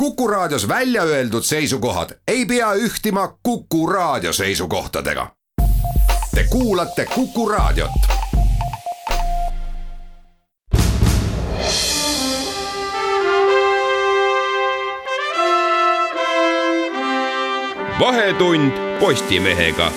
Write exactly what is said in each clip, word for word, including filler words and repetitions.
Kuku Raadios välja öeldud seisukohad ei pea ühtima Kuku Raadio seisukohtadega. Te kuulate Kuku Raadiot. Vahetund Postimehega.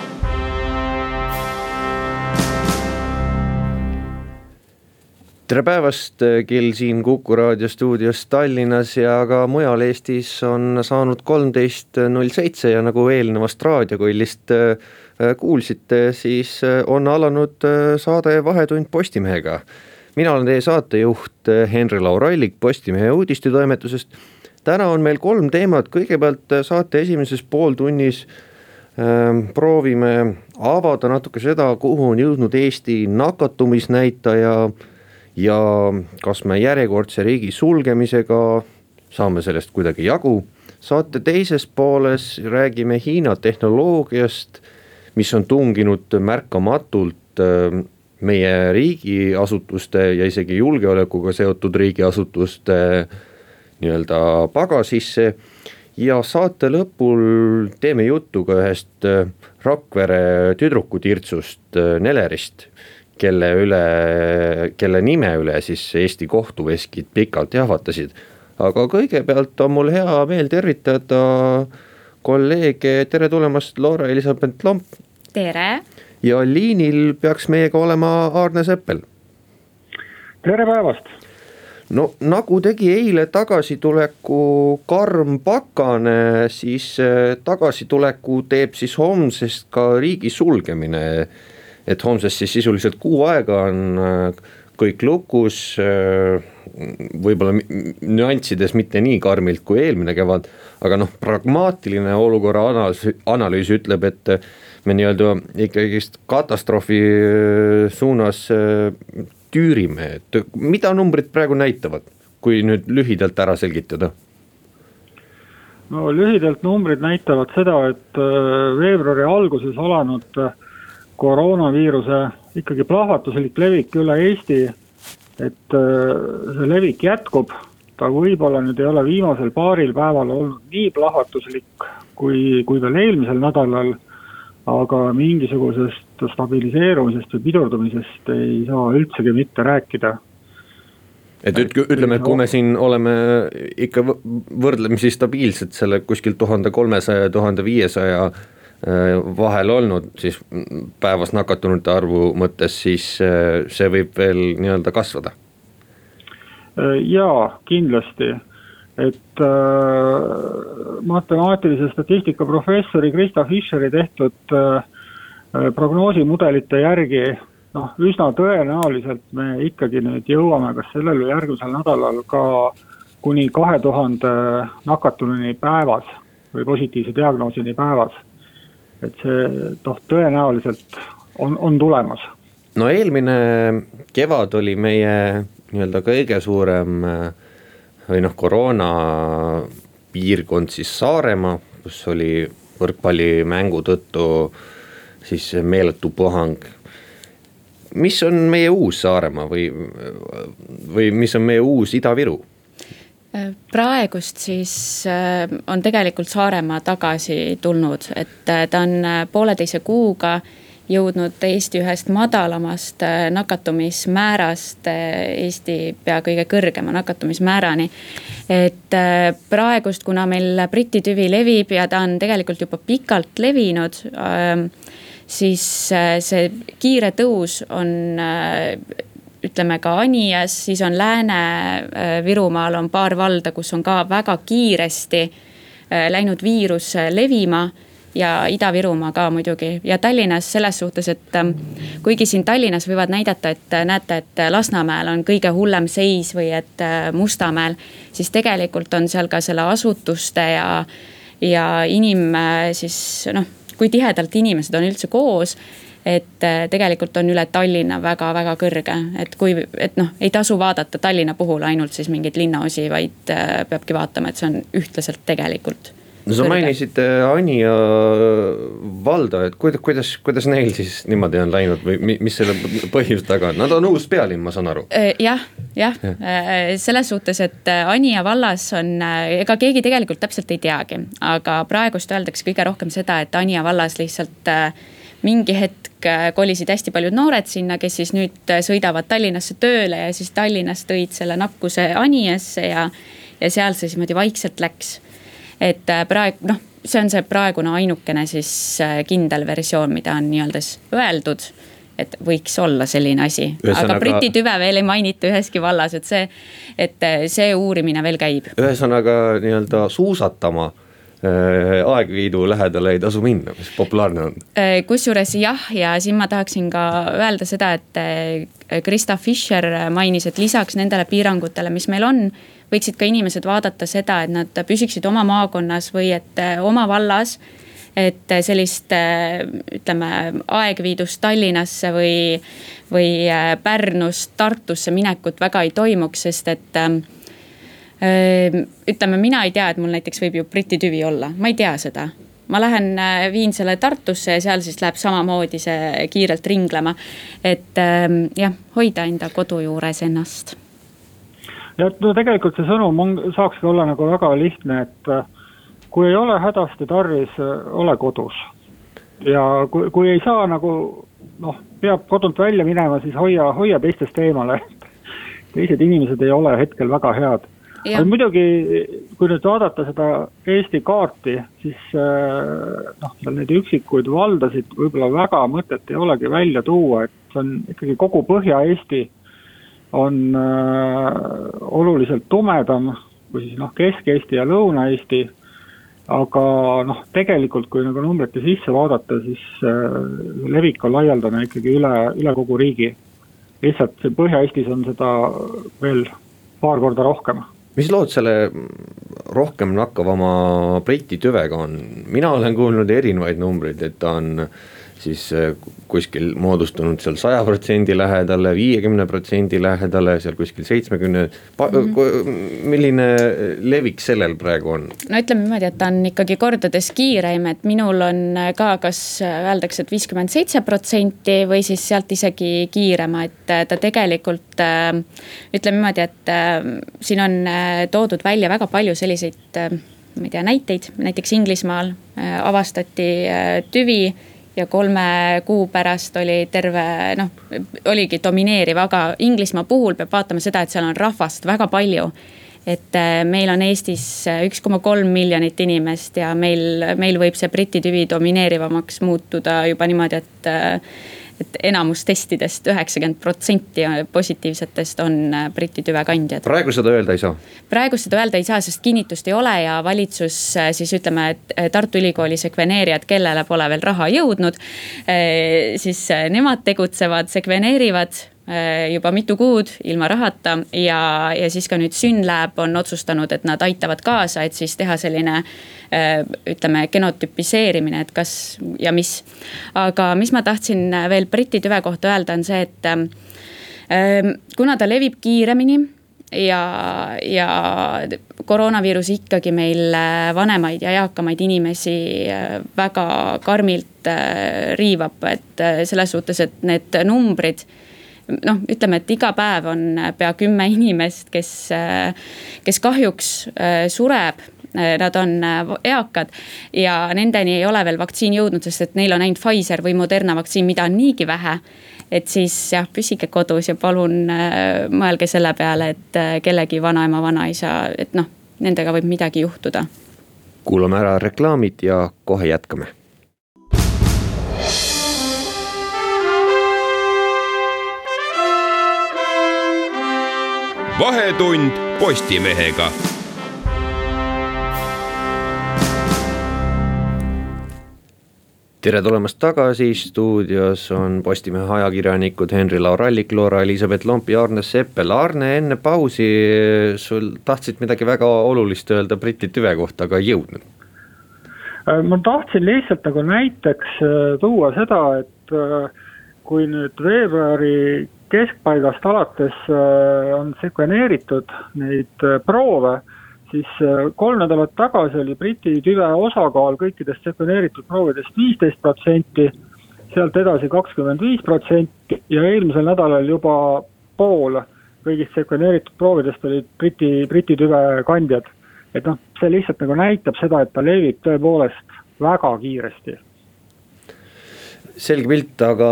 Tere päevast, kell siin Kuku Raadio stuudios Tallinnas ja ka mujal Eestis on saanud kolmteist null seitse ja nagu eelnevast raadiokollist kuulsite, siis on alanud saade Vahetund Postimehega. Mina olen teie saatejuht Henri Laurallik Postimehe uudistetoimetusest. Täna on meil kolm teemat. Kõigepealt saate esimeses pooltunnis proovime avada natuke seda, kuhu on jõudnud Eesti nakatumisnäitaja ja kas me järjekordse riigi sulgemisega saame sellest kuidagi jagu. Saate teises pooles räägime Hiina tehnoloogiast, mis on tunginud märkamatult meie riigiasutuste ja isegi julgeolekuga seotud riigiasutuste nii-öelda pagasisse. Ja saate lõpul teeme juttu ka ühest Rakvere tüdrukutirtsust Nelerist, kelle üle, kelle nime üle siis Eesti kohtuveskid pikalt jahvatasid. Aga kõigepealt on mul hea meel tervitada kolleege. Tere tulemast, Laura Elisabeth Lomp. Tere. Ja liinil peaks meiega olema Aarne Seppel. Tere päevast. No nagu tegi eile tagasituleku Karm Pakane, siis tagasituleku teeb siis homsest ka riigi sulgemine. Et homsest siis sisuliselt kuu aega on kõik lukus, võib-olla nüanssides mitte nii karmilt kui eelmine kevad, aga noh, pragmaatiline olukorra analüüs, analüüs ütleb, et me nii-öelda ikkagi katastroofi suunas tüürime. Et mida numbrid praegu näitavad, kui nüüd lühidalt ära selgitada? No lühidalt numbrid näitavad seda, et veebruari alguses alanud koroonaviiruse ikkagi plahvatuslik levik üle Eesti, et see levik jätkub. Ta võib-olla nüüd ei ole viimasel paaril päeval olnud nii plahvatuslik kui, kui veel eelmisel nädalal, aga mingisugusest stabiliseerumisest või pidurdumisest ei saa üldsegi mitte rääkida. Et ütleme, et kui me siin oleme ikka võrdlemisi stabiilsed selle kuskil tuhat kolmesaja ja tuhat viiesaja vahel olnud, siis päevas nakatunute arvu mõttes, siis see võib veel nii-öelda kasvada. Jaa, kindlasti. Et äh, matemaatilise statistika professori Krista Fischeri tehtud äh, prognoosimudelite järgi noh, üsna tõenäoliselt me ikkagi nüüd jõuame kas sellel või järgmisel nädalal ka kuni kahe tuhande nakatunini päevas või positiivse diagnoosini päevas. Et see toh, tõenäoliselt on, on tulemas. No eelmine kevad oli meie nii-öelda kõige suurem või noh, koroona piirkond siis Saaremaa, kus oli võrkpallimängu tõttu siis meeletu puhang. Mis on meie uus Saaremaa või, või mis on meie uus Ida-Viru? Praegust siis on tegelikult Saaremaa tagasi tulnud, et ta on pooleteise kuuga jõudnud Eesti ühest madalamast nakatumismäärast Eesti pea kõige kõrgema nakatumismäärani. Et praegust, kuna meil Briti tüvi levib ja ta on tegelikult juba pikalt levinud, siis see kiire tõus on ütleme ka Anias, siis on Lääne-Virumaal on paar valda, kus on ka väga kiiresti läinud viirus levima ja Ida-Virumaa ka muidugi. Ja Tallinnas selles suhtes, et kuigi siin Tallinnas võivad näidata, et näete, et Lasnamäel on kõige hullem seis või et Mustamäel, siis tegelikult on seal ka selle asutuste ja, ja inim, siis noh, kui tihedalt inimesed on üldse koos, et tegelikult on üle Tallinna väga-väga kõrge, et kui, et noh, ei tasu vaadata Tallinna puhul ainult siis mingid linnaosi, vaid peabki vaatama, et see on ühtlaselt tegelikult no sa mainisid Anija valda, et kuidas, kuidas, kuidas neil siis niimoodi on läinud või mis selle põhjus taga on? Nad on uus pealinn, ma saan aru. Jah, jah, selles suhtes, et Anija vallas on, ega keegi tegelikult täpselt ei teagi, aga praegust öeldakse kõige rohkem seda, et Anija vallas lihtsalt mingi hetk kolisid hästi paljud noored sinna, kes siis nüüd sõidavad Tallinnasse tööle ja siis Tallinnas tõid selle nakkuse Anijasse ja, ja seal see siis vaikselt läks. Et praegu, noh, see on see praegune ainukene siis kindel versioon, mida on nii-öeldes öeldud, et võiks olla selline asi. Ühesõnaga... Aga Briti tüve veel ei mainita üheski vallas, et see, et see uurimine veel käib. Ühesõnaga nii-öelda suusatama Aegviidu lähedale ei tasu minna, mis populaarne on. Kusjuures jah, ja siin ma tahaksin ka öelda seda, et Krista Fischer mainis, et lisaks nendele piirangutele, mis meil on, võiksid ka inimesed vaadata seda, et nad püsiksid oma maakonnas või et oma vallas, et sellist, ütleme, Aegviidust Tallinnasse või, või Pärnust Tartusse minekut väga ei toimuks, sest et ütleme, mina ei tea, et mul näiteks võib ju Briti tüvi olla, ma ei tea seda. Ma lähen, viin selle Tartusse ja seal siis läheb samamoodi see kiirelt ringlema, et jah, hoida enda kodu juures ennast. Ja no tegelikult see sõnum on, saakski olla nagu väga lihtne, et kui ei ole hädasti tarvis, ole kodus. Ja kui, kui ei saa nagu, noh, peab kodunt välja minema, siis hoia, hoia teistest eemale. Teised inimesed ei ole hetkel väga head. Aga muidugi, kui nüüd vaadata seda Eesti kaarti, siis noh, seal neid üksikuid valdasid võib-olla väga mõtet ei olegi välja tuua, et see on ikkagi kogu Põhja-Eesti on äh, oluliselt tumedam kui siis noh, Kesk-Eesti ja Lõuna-Eesti, aga noh, tegelikult kui nagu numbrite sisse vaadata, siis äh, levik on laialdane ikkagi üle, üle kogu riigi. Lihtsalt Põhja-Eestis on seda veel paar korda rohkem. Mis lood selle rohkem nakkavama Briti tüvega on? Mina olen kuulnud erinevaid numbreid, et ta on siis kuskil moodustunud seal saja protsendi lähedale, viiekümne protsendi lähedale, seal kuskil seitsmekümne. Mm-hmm. Milline levik sellel praegu on? No ütleme niimoodi, et ta on ikkagi kordades kiireim, et minul on ka kas öeldakse, et viiskümmend seitse protsenti või siis sealt isegi kiirema, et ta tegelikult ütleme niimoodi, et siin on toodud välja väga palju selliseid ma ei tea, näiteid, näiteks Inglismaal avastati tüvi ja kolme kuu pärast oli terve, noh, oligi domineeriv, aga Inglismaa puhul peab vaatama seda, et seal on rahvast väga palju. Et meil on Eestis üks koma kolm miljonit inimest ja meil, meil võib see Briti tüvi domineerivamaks muutuda juba niimoodi, et et enamus testidest üheksakümmend protsenti positiivsetest on Briti tüve kandjad. Praegu seda öelda ei saa? Praegu seda öelda ei saa, sest kinnitust ei ole ja valitsus siis ütleme, et Tartu Ülikooli sekveneerijad, kellele pole veel raha jõudnud, siis nemad tegutsevad, sekveneerivad juba mitu kuud ilma rahata ja, ja siis ka nüüd Synlab on otsustanud, et nad aitavad kaasa, et siis teha selline ütleme genotüpiseerimine, et kas ja mis. Aga mis ma tahtsin veel Briti tüve kohta öelda on see, et kuna ta levib kiiremini ja, ja koroonaviirus ikkagi meil vanemaid ja eakamaid inimesi väga karmilt riivab, et selles suhtes, et need numbrid noh, ütleme, et iga päev on pea kümme inimest, kes, kes kahjuks sureb, nad on eakad ja nendeni ei ole veel vaktsiin jõudnud, sest et neil on ainult Pfizer või Moderna vaktsiin, mida on niigi vähe. Et siis jah, püsige kodus ja palun mõelge selle peale, et kellegi vanaema, vanaisa, et noh, nendega võib midagi juhtuda. Kuulame ära reklaamid ja kohe jätkame. Vahetund Postimehega. Tere tulemast tagasi, stuudios on Postimehe ajakirjanikud Henri Laurallik, Loora Elisabeth Lomp ja Arne Seppel. Arne, enne pausi sul tahtsid midagi väga olulist öelda Briti tüve kohta, aga ei jõudnud. Ma tahtsin lihtsalt nagu näiteks tuua seda, et kui nüüd veebruari keskpaigast alates on sekveneeritud neid proove, siis kolm nädalat tagasi oli Briti tüve osakaal kõikidest sekveneeritud proovidest viisteist protsenti, sealt edasi kakskümmend viis protsenti ja eelmisel nädalal juba pool kõigist sekveneeritud proovidest olid Briti, Briti tüve kandjad. Et noh, see lihtsalt nagu näitab seda, et ta levib tõepoolest väga kiiresti. Selge pilt, aga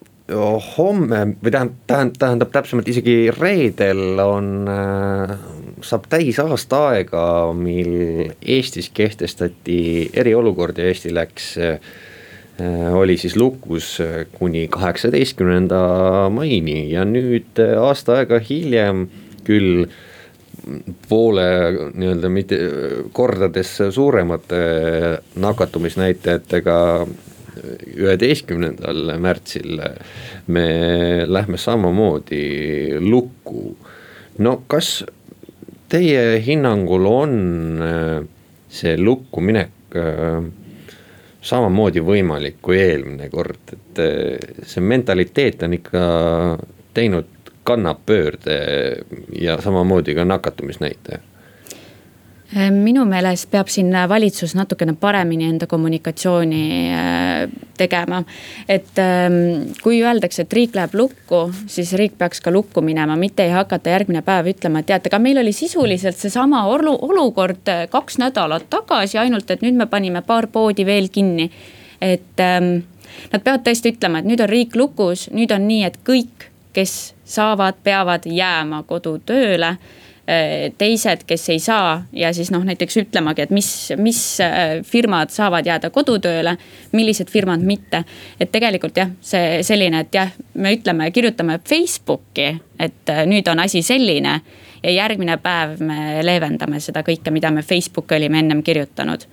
homme või tähendab, tähendab täpsemalt isegi reedel on, saab täis aasta aega, mil Eestis kehtestati eriolukord ja Eesti läks, oli siis lukus kuni kaheksateistkümnenda maini ja nüüd aasta aega hiljem küll poole nii-öelda mitte kordades suuremate nakatumisnäitajatega üheteistkümnendal märtsil me lähme samamoodi lukku. No kas teie hinnangul on see lukku minek samamoodi võimalik kui eelmine kord, et see mentaliteet on ikka teinud kannapöörde ja samamoodi ka nakatumisnäitaja? Minu meelest peab siin valitsus natukene paremini enda kommunikatsiooni tegema. Et kui öeldakse, et riik läheb lukku, siis riik peaks ka lukku minema, mitte ei hakata järgmine päev ütlema, et teate, aga meil oli sisuliselt see sama olukord kaks nädalat tagasi, ainult et nüüd me panime paar poodi veel kinni. Et nad peavad tõesti ütlema, et nüüd on riik lukus, nüüd on nii, et kõik, kes saavad, peavad jääma kodutööle, teised, kes ei saa ja siis noh, näiteks ütlemagi, et mis, mis firmad saavad jääda kodutööle, millised firmad mitte. Et tegelikult jah, see selline, et jah, me ütleme, kirjutame Facebooki, et nüüd on asi selline ja järgmine päev me leevendame seda kõike, mida me Facebooki olime ennem kirjutanud.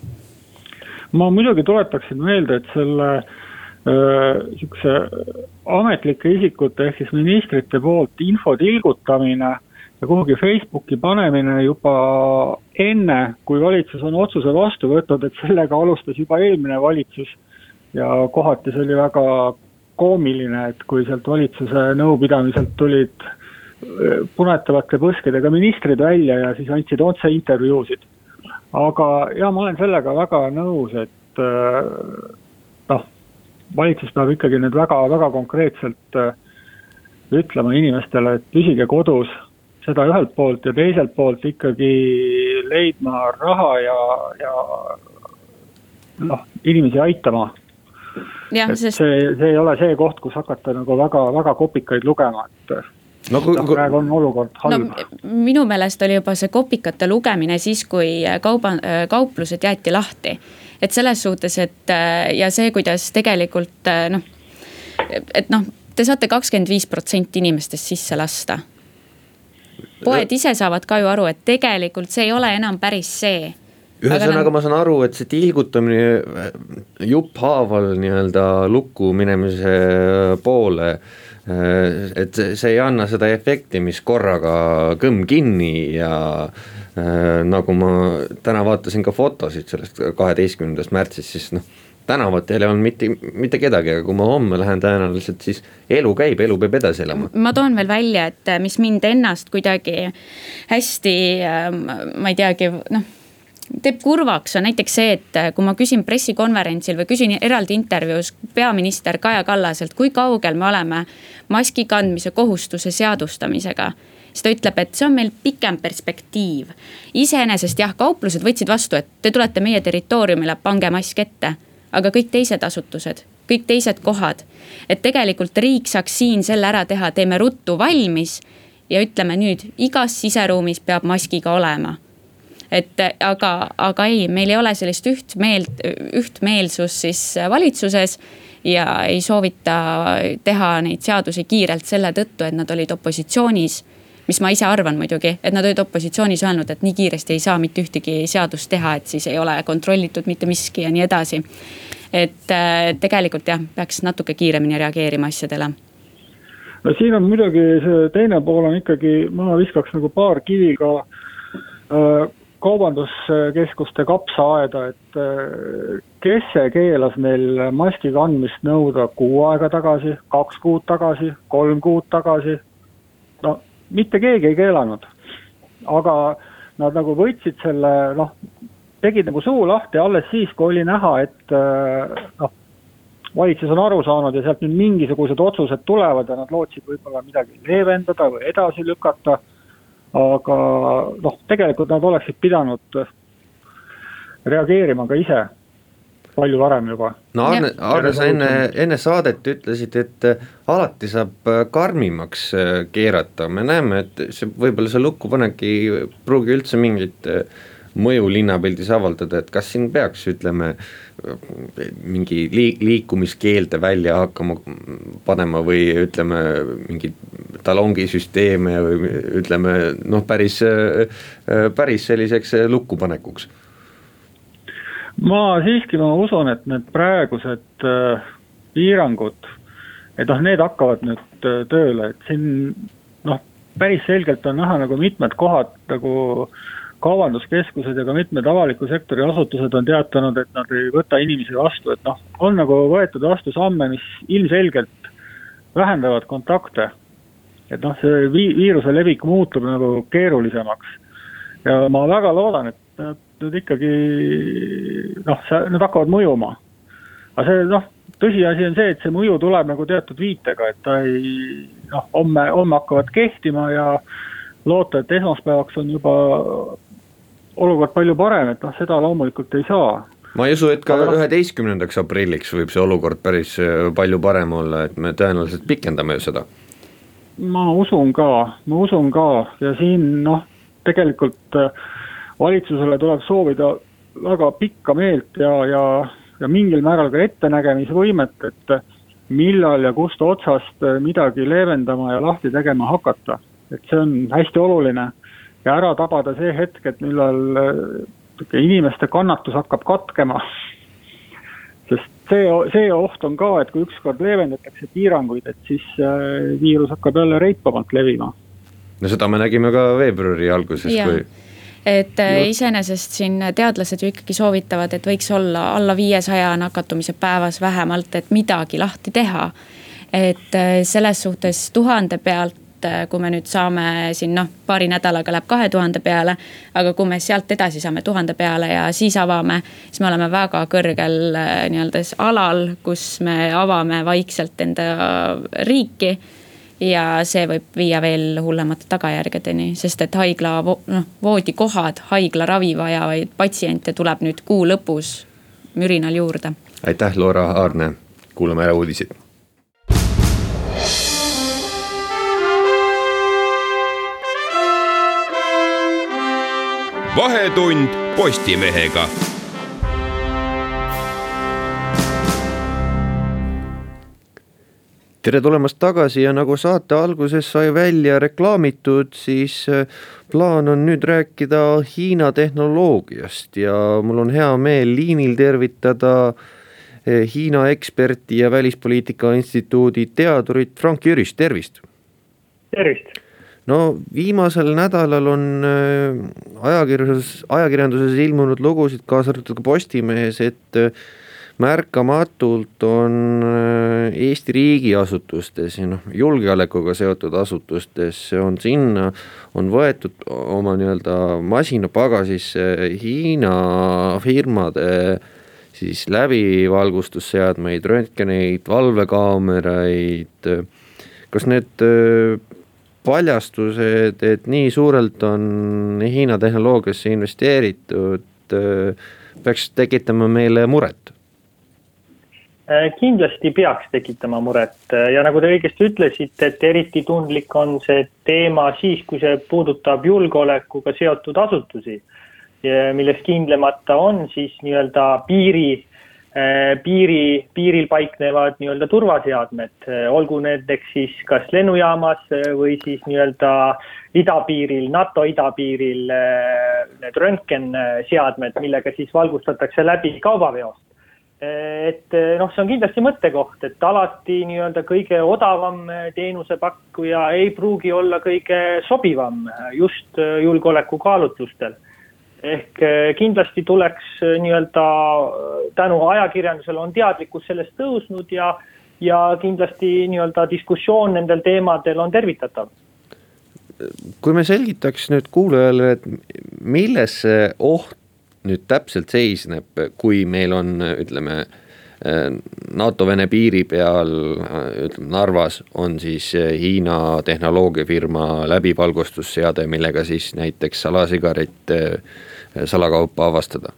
Ma muidugi tuletaksin meelde, et selle sihukese ametlike isikute ehk siis ministrite poolt info tilgutamine ja kuhugi Facebooki panemine juba enne, kui valitsus on otsuse vastu võtnud, et sellega alustas juba eelmine valitsus ja kohati see oli väga koomiline, et kui sealt valitsuse nõupidamiselt tulid punetavate põskedega ministrid välja ja siis andsid otse intervjuusid. Aga ja ma olen sellega väga nõus, et noh, valitsus peab ikkagi need väga, väga konkreetselt ütlema inimestele, et püsige kodus, seda ühelt poolt ja teiselt poolt ikkagi leidma raha ja, ja noh, inimesi aitama. Ja, sest... see, see ei ole see koht, kus hakata nagu väga, väga kopikaid lugema, et no, kui, kui... praegu on olukord halb. No, minu meelest oli juba see kopikate lugemine siis, kui kauba, kauplused jäeti lahti. Et selles suhtes, et ja see, kuidas tegelikult noh, et noh, te saate kakskümmend viis protsenti inimestest sisse lasta. Poed ise saavad ka ju aru, et tegelikult see ei ole enam päris see. Ühesõnaga aga... ma saan aru, et see tilgutamine jupp haaval nii-öelda lukku minemise poole, et see ei anna seda efekti, mis korraga kõmm kinni ja nagu ma täna vaatasin ka fotosid sellest kaheteistkümnendast märtsist, siis noh, tänavatel on mitte, mitte kedagi, aga kui ma homme lähen tõenäoliselt, siis elu käib, elu peab edasi elama. Ma toon veel välja, et mis mind ennast kuidagi hästi, ma ei teagi, noh, teeb kurvaks on näiteks see, et kui ma küsin pressikonverentsil või küsin eraldi intervjuus peaminister Kaja Kallaselt, kui kaugel me oleme maski kandmise kohustuse seadustamisega, siis ta ütleb, et see on meil pikem perspektiiv. Iseenesest jah, kauplused võtsid vastu, et te tulete meie territooriumile, pange mask ette. Aga kõik teised asutused, kõik teised kohad, et tegelikult riik saaks siin selle ära teha, teeme ruttu valmis ja ütleme nüüd, igas siseruumis peab maskiga olema. Et aga, aga ei, meil ei ole sellist üht, meelt, üht meelsus siis valitsuses ja ei soovita teha neid seadusi kiirelt selle tõttu, et nad olid opositsioonis, mis ma ise arvan muidugi, et nad olid opositsioonis öelnud, et nii kiiresti ei saa mitte ühtegi seadust teha, et siis ei ole kontrollitud mitte miski ja nii edasi. Et tegelikult jah, peaks natuke kiiremini reageerima asjadele. No siin on muidugi see teine pool on ikkagi, ma viskaks nagu paar kivi ka kaubanduskeskuste kapsaaeda, et kes see keelas meil maski kandmist nõuda kuu aega tagasi, kaks kuud tagasi, kolm kuud tagasi. No mitte keegi ei keelanud, aga nad nagu võtsid selle, noh, tegid nagu suu lahti alles siis, kui oli näha, et noh, valitsus on aru saanud ja sealt nüüd mingisugused otsused tulevad ja nad lootsid võib-olla midagi leevendada või edasi lükata, aga noh, tegelikult nad oleksid pidanud reageerima ka ise palju varem juba. No Arne, Arne sa enne, enne saadet ütlesid, et alati saab karmimaks keerata, me näeme, et see, võib-olla see lukkupaneki pruugi üldse mingit mõju linnapildis avaldada, et kas siin peaks, ütleme, mingi liikumiskeelde välja hakkama panema või ütleme, mingi talongisüsteeme või ütleme, noh, päris, päris selliseks lukkupanekuks. Ma siiski ma usun, et need praegused piirangud, et noh, need hakkavad nüüd tööle, et siin noh, päris selgelt on näha nagu mitmed kohad nagu kaubanduskeskused ja ka mitmed avaliku sektori asutused on teatanud, et nad ei võta inimesi vastu, et noh, on nagu võetud vastu samme, mis ilmselgelt vähendavad kontakte. Et noh, see viiruse levik muutub nagu keerulisemaks. Ja ma väga loodan, et nad ikkagi, noh, nad hakkavad mõjuma. Aga see, noh, tõsiasi on see, et see mõju tuleb nagu teatud viitega, et ta ei, noh, homme, homme hakkavad kehtima ja loota, et esmaspäevaks on juba olukord palju parem, et noh, seda loomulikult ei saa. Ma ei usu, et ka üheteistkümnendaks aprilliks võib see olukord päris palju parem olla, et me tõenäoliselt pikendame ju seda. Ma usun ka, ma usun ka ja siin noh, tegelikult valitsusele tuleb soovida väga pikka meelt ja, ja, ja mingil määral ka ettenägemisvõimet, et millal ja kust otsast midagi leevendama ja lahti tegema hakata. Et see on hästi oluline ja ära tabada see hetk, et millal inimeste kannatus hakkab katkema. Sest see, see oht on ka, et kui ükskord leevendatakse piiranguid, et siis viirus hakkab jälle reipamalt levima. No seda me nägime ka veebruari alguses. Kui... Et iseenesest siin teadlased ju ikkagi soovitavad, et võiks olla alla viiesaja nakatumise päevas vähemalt, et midagi lahti teha. Et selles suhtes tuhande pealt, kui me nüüd saame siin, noh, paari nädalaga läheb kahe tuhande peale, aga kui me sealt edasi saame tuhande peale ja siis avame, siis me oleme väga kõrgel nii-öelda alal, kus me avame vaikselt enda riiki ja see võib viia veel hullemate tagajärgedeni, sest et haigla, noh, voodikohad, haigla ravi vajavaid patsiente tuleb nüüd kuu lõpus mürinal juurde. Aitäh, Laura Aarne, kuulame ära uudisid. Vahetund Postimehega. Tere tulemast tagasi ja nagu saate alguses sai välja reklaamitud, siis plaan on nüüd rääkida Hiina tehnoloogiast ja mul on hea meel liinil tervitada Hiina eksperti ja välispoliitika instituudi teadurit Frank Jüris, tervist! Tervist! No viimasel nädalal on ajakirjanduses, ajakirjanduses ilmunud lugusid, kaasa arvatud ka Postimehes, et märkamatult on Eesti riigiasutustes ja noh, julgeolekuga seotud asutustes on sinna, on võetud oma nii-öelda masinapagasisse Hiina firmade siis läbivalgustusseadmeid, röntgeneid, valvekaameraid. Kas need paljastused, et nii suurelt on Hiina tehnoloogiasse investeeritud, peaks tekitama meile muret? Kindlasti peaks tekitama muret ja nagu te õigesti ütlesite, et eriti tundlik on see teema siis, kui see puudutab julgeolekuga seotud asutusi, milles kindlemata on siis nii-öelda piiri, piiri, piiril paiknevad nii-öelda turvaseadmed, olgu nendeks siis kas lennujaamas või siis nii-öelda idapiiril, NATO idapiiril need röntgenseadmed, millega siis valgustatakse läbi kaubaveost. Et noh, see on kindlasti mõttekoht, et alati nii-öelda kõige odavam teenusepakkuja ei pruugi olla kõige sobivam just julgeoleku kaalutlustel. Ehk kindlasti tuleks nii-öelda tänu ajakirjandusele on teadlikkus sellest tõusnud ja, ja kindlasti nii-öelda diskussioon nendel teemadel on tervitatav. kui me selgitaks nüüd kuulajale, et milles see oht nüüd täpselt seisneb, kui meil on, ütleme, NATO-Vene piiri peal, ütleme Narvas on siis Hiina tehnoloogiafirma läbivalgustusseade, millega siis näiteks salasigaret salakaupa avastada?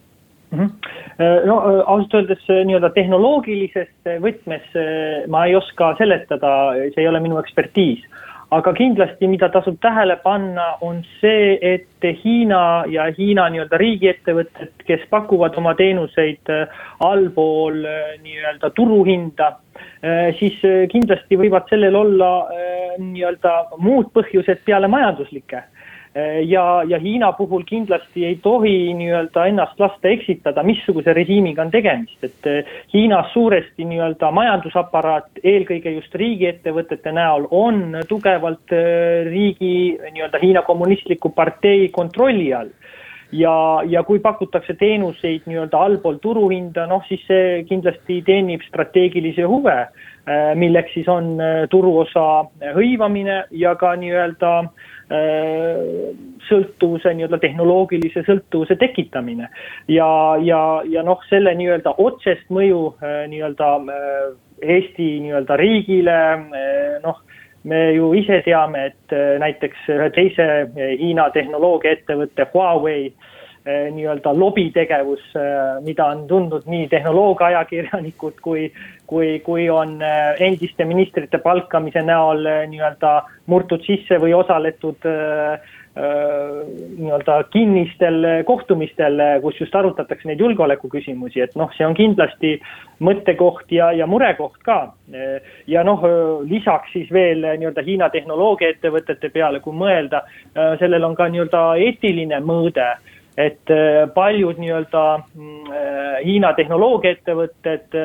No ausalt öeldes nii-öelda tehnoloogilises võtmes ma ei oska seletada, see ei ole minu ekspertiis. Aga kindlasti, mida tasub tähele panna, on see, et Hiina ja Hiina nii-öelda riigiettevõtted, kes pakuvad oma teenuseid allpool nii-öelda turuhinda, siis kindlasti võivad sellel olla nii-öelda muud põhjused peale majanduslike. Ja, ja Hiina puhul kindlasti ei tohi nii-öelda ennast lasta eksitada, missuguse režiimiga on tegemist. Et Hiinas suuresti nii-öelda majandusaparaat, eelkõige just riigiettevõtete näol, on tugevalt riigi nii-öelda Hiina kommunistliku partei kontrolli all. Ja, ja kui pakutakse teenuseid nii-öelda allpool turuhinda, noh siis see kindlasti teenib strateegilisi huve, milleks siis on turuosa hõivamine ja ka nii-öelda sõltuvuse, nii-öelda tehnoloogilise sõltuvuse tekitamine. Ja, ja, ja noh, selle nii-öelda otsest mõju nii-öelda Eesti nii-öelda riigile, noh, me ju ise teame, et näiteks ühe teise Hiina tehnoloogiaettevõtte Huawei nii-öelda lobitegevus, mida on tundnud nii tehnoloogia ajakirjanikud kui, kui, kui on endiste ministrite palkamise näol nii-öelda murtud sisse või osaletud nii-öelda kinnistel kohtumistel, kus just arutatakse neid julgeoleku küsimusi, et noh, see on kindlasti mõttekoht ja, ja murekoht ka. Ja noh, lisaks siis veel nii-öelda Hiina tehnoloogiaettevõtete peale, kui mõelda, sellel on ka nii-öelda eetiline mõõde, et paljud nii-öelda Hiina tehnoloogiaettevõtted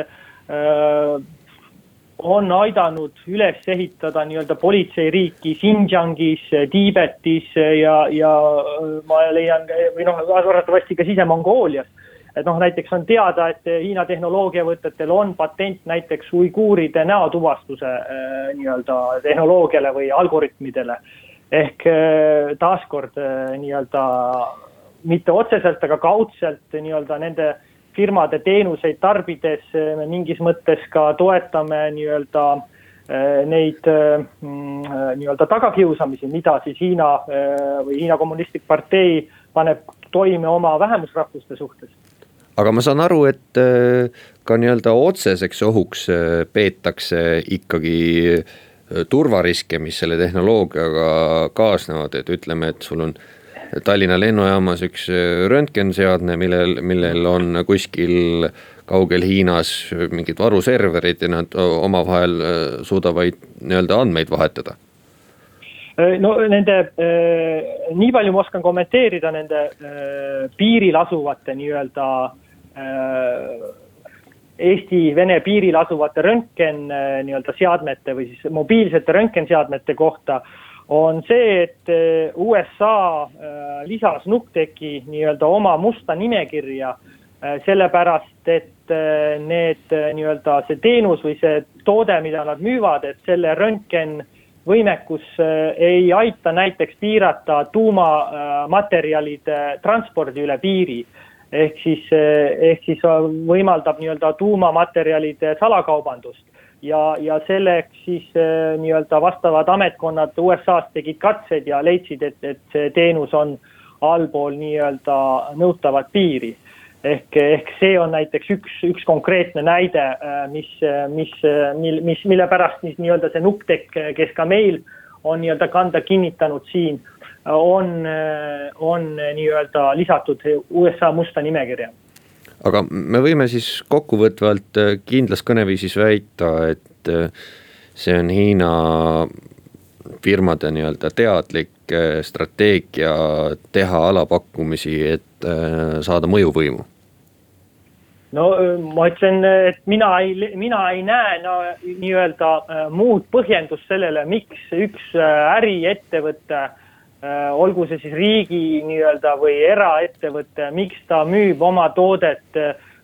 on aidanud üles ehitada nii-öelda politseiriiki Xinjiangis, Tiibetis ja, ja ma leian, või noh, arvatavasti ka Sise-Mongoolias. Et noh, näiteks on teada, et Hiina tehnoloogiavõtetel on patent näiteks uiguuride näotuvastuse nii-öelda tehnoloogiale või algoritmidele. Ehk taaskord nii-öelda mitte otseselt, aga kaudselt nii-öelda nende firmade teenuseid tarbides me mingis mõttes ka toetame nii-öelda neid nii-öelda tagakiusamisi, mida siis Hiina või Hiina kommunistlik partei paneb toime oma vähemusrahvuste suhtes. Aga ma saan aru, et ka nii-öelda otseseks ohuks peetakse ikkagi turvariske, mis selle tehnoloogiaga kaasnevad, et ütleme, et sul on Tallinna lennujaamas üks röntgenseadne, millel, millel on kuskil kaugel Hiinas mingid varuserverid ja nad oma vahel suudavad nii-öelda andmeid vahetada. No nende, nii palju ma oskan kommenteerida nende piiril asuvate nii-öelda Eesti-Vene piiril asuvate röntgen nii-öelda seadmete või siis mobiilsete röntgenseadmete kohta on see, et U S A lisas Nukteki nii-öelda oma musta nimekirja sellepärast, et need nii-öelda see teenus või see toode, mida nad müüvad, et selle röntgen võimekus ei aita näiteks piirata tuumamaterjalide transpordi üle piiri. Ehk siis, ehk siis võimaldab nii-öelda tuumamaterjalide salakaubandust. Ja, ja selleks siis nii-öelda vastavad ametkonnad U S A-st tegid katsed ja leidsid, et, et see teenus on allpool nii-öelda nõutavat piiri. Ehk, ehk see on näiteks üks, üks konkreetne näide, mis, mis, mis, mille pärast nii-öelda see Nuktek, kes ka meil on nii-öelda kanda kinnitanud siin, on, on nii-öelda lisatud U S A musta nimekirja. Aga me võime siis kokkuvõtvalt kindlas kõneviisis väita, et see on Hiina firmade nii-öelda teadlik strateegia teha alapakkumisi, et saada mõjuvõimu. No ma ütlen, et mina ei, mina ei näe no, nii-öelda muud põhjendust sellele, miks üks äriettevõtte, olgu see siis riigi nii-öelda või eraettevõtte, miks ta müüb oma toodet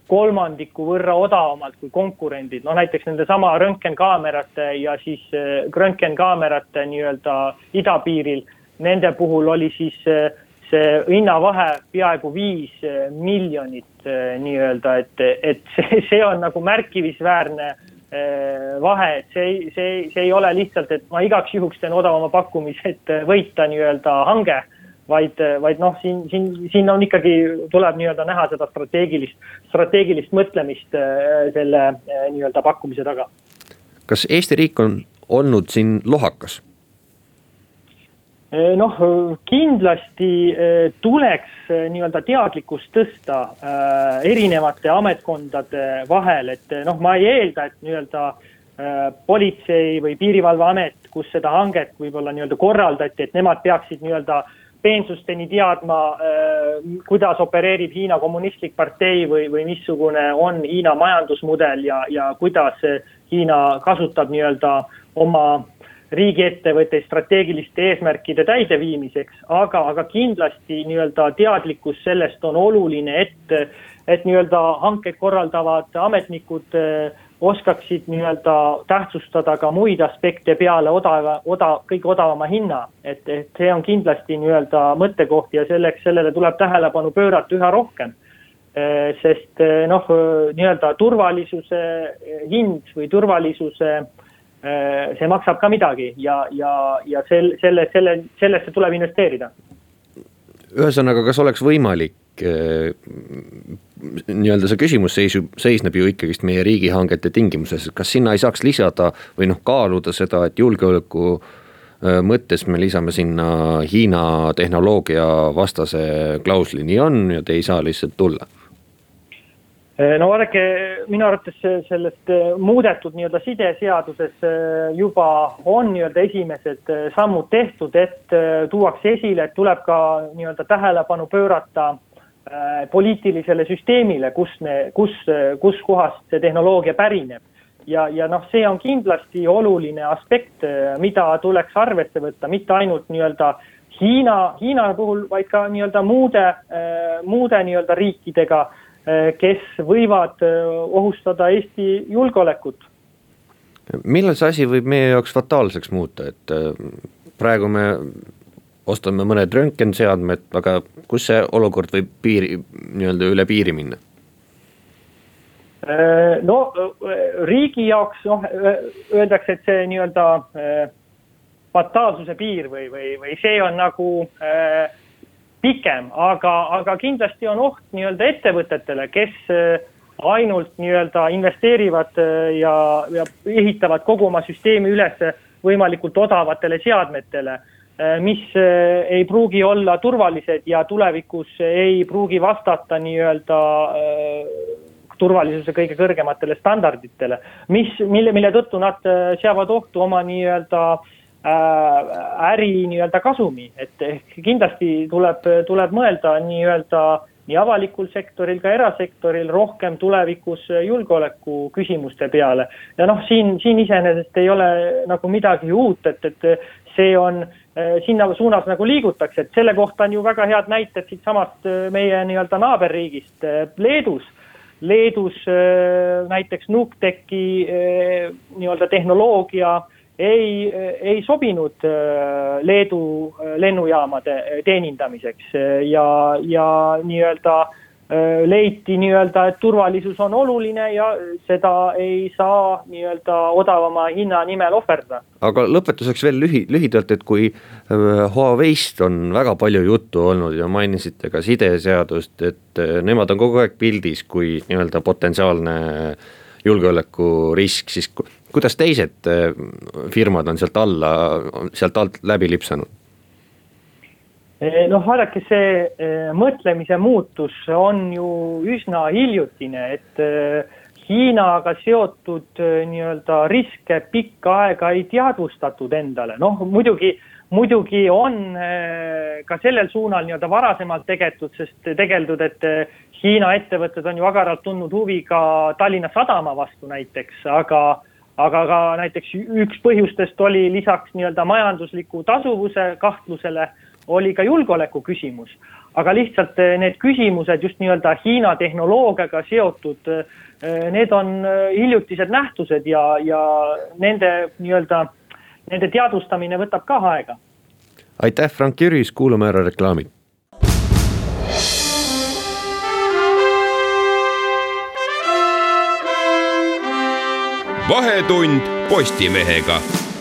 kolmandiku võrra odavamalt kui konkurendid, no näiteks nende sama röntgenkaamerate ja siis röntgenkaamerate nii-öelda idapiiril, nende puhul oli siis see hinnavahe peaaegu viis miljonit nii-öelda, et, et see, see on nagu märkimisväärne vahe, et see, see, see ei ole lihtsalt, et ma igaks juhuks teen odavama pakkumise, et võita nii-öelda hange, vaid, vaid noh, siin, siin, siin on ikkagi, tuleb nii-öelda näha seda strateegilist, strateegilist mõtlemist selle nii-öelda pakkumise taga. Kas Eesti riik on olnud siin lohakas? Noh, kindlasti tuleks nii-öelda teadlikkust tõsta erinevate ametkondade vahel, et noh, ma ei eelda, et nii-öelda politsei või piirivalveamet, kus seda hanget võib-olla nii-öelda korraldati, et nemad peaksid nii-öelda peensusteni teadma, kuidas opereerib Hiina kommunistlik partei või, või missugune on Hiina majandusmudel ja, ja kuidas Hiina kasutab nii-öelda oma riigiettevõtte strateegiliste eesmärkide täideviimiseks, aga, aga kindlasti nii-öelda teadlikkus sellest on oluline, et, et nii-öelda hankeid korraldavad ametnikud oskaksid nii-öelda tähtsustada ka muid aspekte peale odava, oda, kõige odavama hinna, et, et see on kindlasti nii-öelda mõttekoht ja selleks, sellele tuleb tähelepanu pöörata üha rohkem. Sest noh, nii-öelda turvalisuse hind või turvalisuse see maksab ka midagi ja, ja, ja sel, selle, selle, sellesse tuleb investeerida. Ühesõnaga, kas oleks võimalik, nii-öelda see küsimus seisub, seisneb ju ikkagist meie riigihangete tingimuses, kas sinna ei saaks lisada või noh, kaaluda seda, et julgeoleku mõttes me lisame sinna Hiina tehnoloogia vastase klausli, nii on ja te ei saa lihtsalt tulla? No vaadake, minu arvates sellest muudetud nii-öelda sideseaduses juba on nii-öelda esimesed sammud tehtud, et tuuakse esile, et tuleb ka nii-öelda tähelepanu pöörata poliitilisele süsteemile, kus, ne, kus, kus kohast see tehnoloogia pärineb. Ja, ja noh, see on kindlasti oluline aspekt, mida tuleks arvesse võtta, mitte ainult nii-öelda Hiina, Hiina puhul, vaid ka nii-öelda muude, muude nii-öelda riikidega, kes võivad ohustada Eesti julgeolekut. Millal see asi võib meie jaoks fataalseks muuta, et praegu me ostame mõned röntgenseadmed, aga kus see olukord võib piiri, nii-öelda üle piiri minna? No riigi jaoks noh, öeldakse, et see nii-öelda fataalsuse piir või, või, või see on nagu pikem, aga, aga kindlasti on oht nii-öelda ettevõtetele, kes ainult nii-öelda investeerivad ja, ja ehitavad kogu oma süsteemi üles võimalikult odavatele seadmetele, mis ei pruugi olla turvalised ja tulevikus ei pruugi vastata nii-öelda turvalisuse kõige kõrgematele standarditele, mis, mille, mille tõttu nad seavad ohtu oma nii-öelda äri nii-öelda kasumi, et kindlasti tuleb, tuleb mõelda nii-öelda nii avalikul sektoril ka erasektoril rohkem tulevikus julgeoleku küsimuste peale. Ja noh, siin, siin iseenesest ei ole nagu midagi uut, et, et see on sinna suunas nagu liigutakse, et selle kohta on ju väga head näited siit samast meie nii-öelda naaberriigist Leedus. Leedus näiteks Nukteki nii-öelda tehnoloogia ei, ei sobinud Leedu lennujaamade teenindamiseks ja, ja nii-öelda leiti nii-öelda, et turvalisus on oluline ja seda ei saa nii-öelda odavama hinna nimel ohverda. Aga lõpetuseks veel lühi, lühidalt, et kui Huawei'st on väga palju juttu olnud ja mainisite ka sideseadust, et nemad on kogu aeg pildis kui nii-öelda potentsiaalne julgeoleku risk, siis kuidas teised firmad on sealt alla, sealt alt läbi lipsanud? Noh, vaadake, see mõtlemise muutus on ju üsna hiljutine, et Hiinaga seotud nii-öelda riske pikka aega ei teadvustatud endale. Noh, muidugi, muidugi on ka sellel suunal nii-öelda varasemalt tegeldud, sest tegeldud, et Hiina ettevõtted on ju agaralt tundnud huvi ka Tallinna Sadama vastu näiteks, aga aga ka näiteks üks põhjustest oli lisaks nii-öelda majandusliku tasuvuse kahtlusele oli ka julgeoleku küsimus. aga lihtsalt need küsimused just nii-öelda Hiina tehnoloogiaga seotud, need on hiljutised nähtused ja, ja nende, nii-öelda, nende teadvustamine võtab ka aega. Aitäh, Frank Jüris, kuulame ära reklaami. Vahetund Postimehega.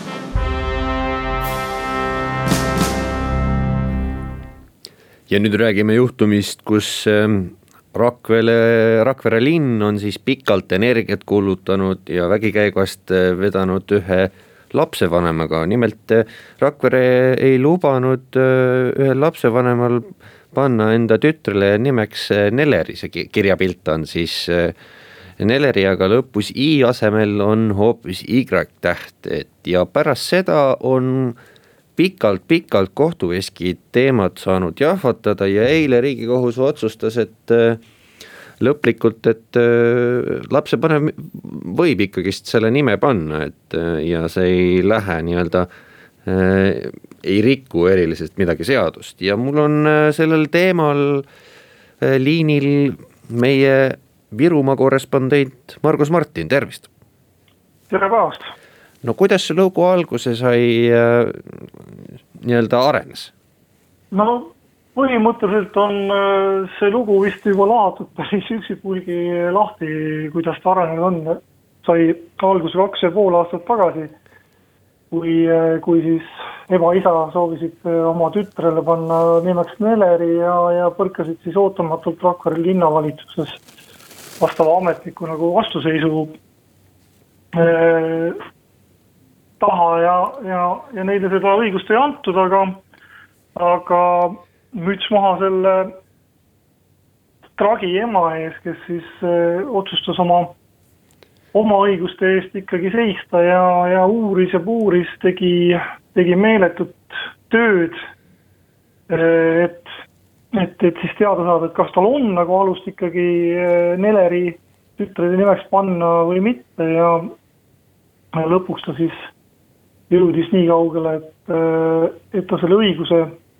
Ja nüüd räägime juhtumist, kus Rakvere, Rakvere linn on siis pikalt energiat kulutanud ja vägikäigvast vedanud ühe lapsevanemaga. Nimelt Rakvere ei lubanud ühel lapsevanemal panna enda tütrele nimeks Neleri, see kirjapilt on siis Neleri, aga lõpus I asemel on hoopis Y-täht, et ja pärast seda on pikalt-pikalt kohtuveski teemad saanud jahvatada ja eile Riigikohus otsustas, et lõplikult, et lapsevanem võib ikkagist selle nime panna, et ja see ei lähe nii-öelda, ei riku erilisest midagi seadust ja mul on sellel teemal liinil meie Virumaa korrespondent Margus Martin, tervist! Tere päevast! No kuidas see lugu alguse sai äh, nii-öelda arenes? No põhimõtteliselt on see lugu vist juba lahatud päris üksipulgi lahti, kuidas ta arenenud on. Sai alguse kaks ja pool aastat tagasi, kui, kui siis ema isa soovisid oma tütrele panna nimeks Neleri ja, ja põrkasid siis ootamatult Rakvere linnavalitsuses vastava ametniku nagu vastuseisu äh, taha ja, ja, ja neile seda õigust ei antud, aga, aga müts maha selle tragi ema ees, kes siis äh, otsustas oma, oma õiguste eest ikkagi seista ja, ja uuris ja puuris, tegi, tegi meeletut tööd, et Et, et siis teada saada, et kas tal on nagu alust ikkagi Neleri tütrede nimeks panna või mitte ja lõpuks ta siis jõudis nii kaugele, et, et ta selle õiguse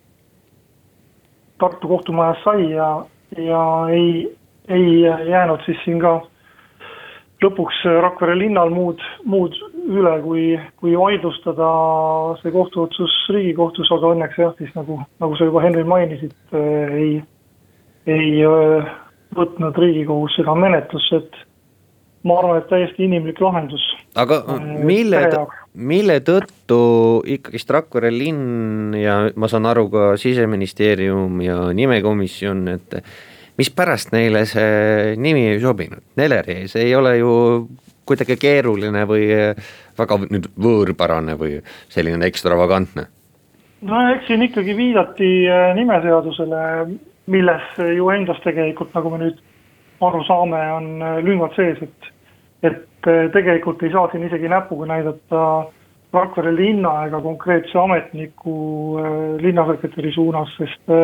Tartu kohtumajas sai ja, ja ei, ei jäänud siis siin ka lõpuks Rakvere linnal muud, muud üle, kui, kui vaidlustada see kohtuotsus Riigikohtus, aga õnneks jah, siis nagu, nagu sa juba Henri mainisid, ei, ei võtnud Riigikohus seda menetlusse, et ma arvan, et täiesti inimlik lahendus. Aga mille, mille tõttu ikkagist Rakvere linn ja ma saan aru ka Siseministeerium ja nimekomisjon, et mis pärast neile see nimi ei sobinud? Neleri, see ei ole ju kuidagi keeruline või väga nüüd võõrpärane või selline ekstravagantne? No eks siin ikkagi viidati nimeseadusele, milles ju endas tegelikult, nagu me nüüd aru saame, on lüngad sees, et, et tegelikult ei saa siin isegi näpuga näidata Rakvere linna ega konkreetse ametniku linnasekretäri suunas, sest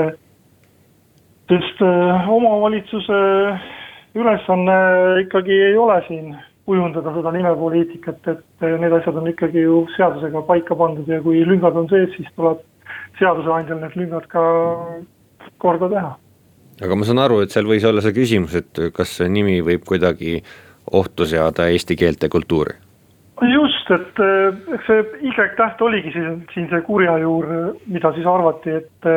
Sest omavalitsuse ülesanne ikkagi ei ole siin kujundada seda nimepoliitikat, et need asjad on ikkagi ju seadusega paika pandud ja kui lüngad on sees, siis tuleb seaduseandjal need lüngad ka korda teha. Aga ma saan aru, et seal võis olla see küsimus, et kas see nimi võib kuidagi ohtu seada eesti keelt ja kultuuri? Just, et see Y-täht oligi siin see kurja juur, mida siis arvati, et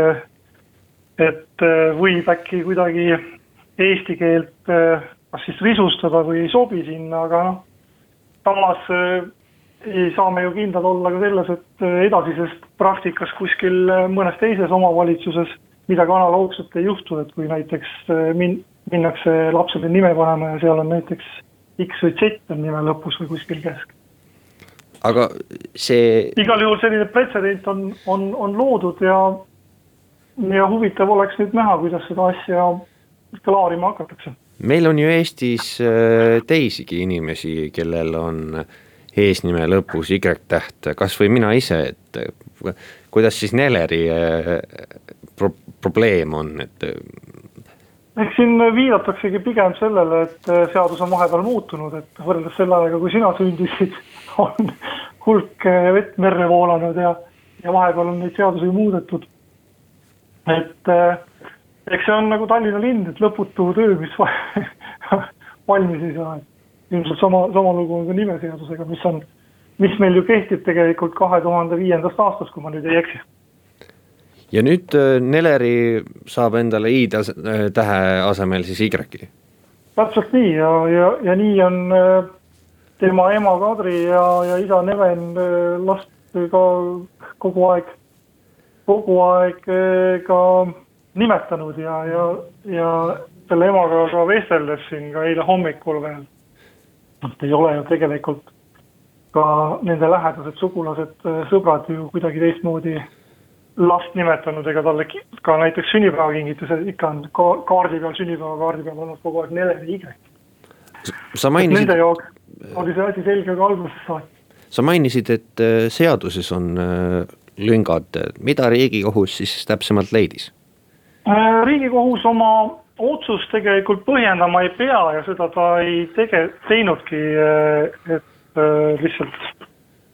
et võib äkki kuidagi eesti keelt kas siis risustada või ei sobi sinna, aga noh, samas ei saa me ju kindlad olla ka selles, et edasisest praktikas kuskil mõnes teises omavalitsuses midagi analoogset ei juhtu, et kui näiteks min- minnakse lapsele nime panema ja seal on näiteks X või Z nime lõpus või kuskil kesk. Aga see... Igal juhul selline pretsedent on, on, on loodud ja ja huvitav oleks nüüd näha, kuidas seda asja klaarima hakatakse. Meil on ju Eestis teisigi inimesi, kellel on eesnime lõpus Y-täht, kas või mina ise, et kuidas siis Neleri pro- probleem on? Et... Eks siin viidataksegi pigem sellele, et seadus on vahepeal muutunud, et võrreldes selle aega, kui sina sündisid, on hulk vett merre voolanud ja, ja vahepeal on neid seadusi muudetud. Et eks see on nagu Tallinna linn, et lõputu töö, mis valmis ei saa. Ilmselt sama, sama lugu on ka nimeseadusega, mis on, mis meil ju kehtib tegelikult kahe tuhande viiendast aastast, kui ma nüüd ei eksi. Ja nüüd Neleri saab endale I-tähe asemel siis Y-ki. Täpselt nii ja, ja, ja nii on tema ema Kadri ja, ja isa Neven last ka kogu aeg, kogu aeg ka nimetanud ja, ja, ja selle emaga ka vesteldes siin ka eile hommikul veel. Ei ole ju tegelikult ka nende lähedased sugulased, sõbrad ju kuidagi teistmoodi last nimetanud, ega talle ka näiteks sünnipäevakingitus ikka on kaardi peal, sünnipäevakaardi peal olnud kogu aeg Neleri Y. Sa mainisid... Nende jaoks oli see asi selge ka alguses saati. Sa mainisid, et seaduses on lüngad. Mida Riigikohus siis täpsemalt leidis? Riigikohus oma otsus tegelikult põhjendama ei pea ja seda ta ei tege, teinudki, et lihtsalt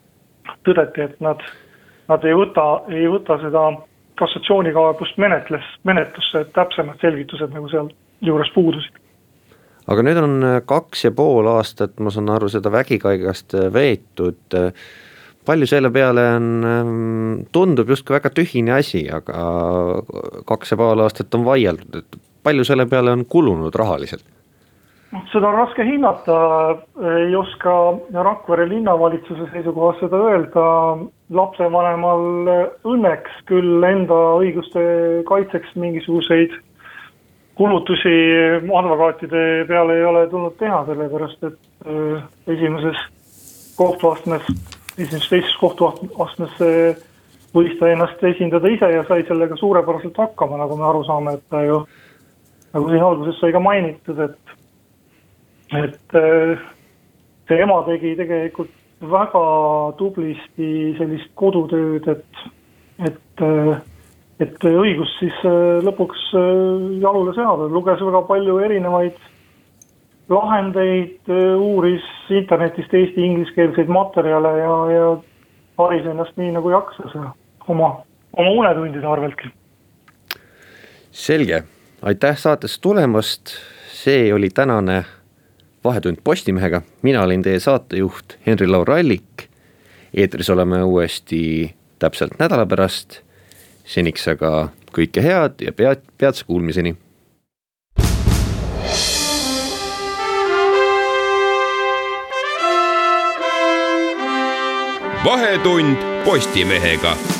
tõdeti, et nad Nad ei võta, ei võta seda kassatsioonikaebust menetles, menetlusse, et täpsemad selgitused nagu seal juures puudusid. Aga nüüd on kaks ja pool aastat, ma saan aru, seda vägikaigast veetud. Palju selle peale on, tundub justkui väga tühine asi, aga kaks ja pool aastat on vaieldud. Et palju selle peale on kulunud rahaliselt? Seda on raske hinnata, ei oska Rakvere linnavalitsuse seisukohast seda öelda. Lapsevanemal õnneks küll enda õiguste kaitseks mingisuguseid kulutusi advokaatide peale ei ole tulnud teha, sellepärast et esimeses kohtuastmes, esimeses teises kohtuastmes võis ta ennast esindada ise ja sai sellega suurepäraselt hakkama, nagu me aru saame, et ta ju, nagu siin alguses sai ka mainitud, et et see ema tegi tegelikult väga tublisti sellist kodutööd, et, et, et õigus siis lõpuks jalule seada. Luges väga palju erinevaid lahendeid, uuris internetist Eesti ingliskeelseid materjale ja, ja haris ennast nii nagu jaksas ja oma, oma unetundide arveltki. Selge, aitäh saatesse tulemast, see oli tänane Vahetund Postimehega, mina olin teie saatejuht Henri-Laur Allik, eetris oleme uuesti täpselt nädala pärast, seniks aga kõike head ja pead, peadse kuulmiseni. Vahetund Postimehega.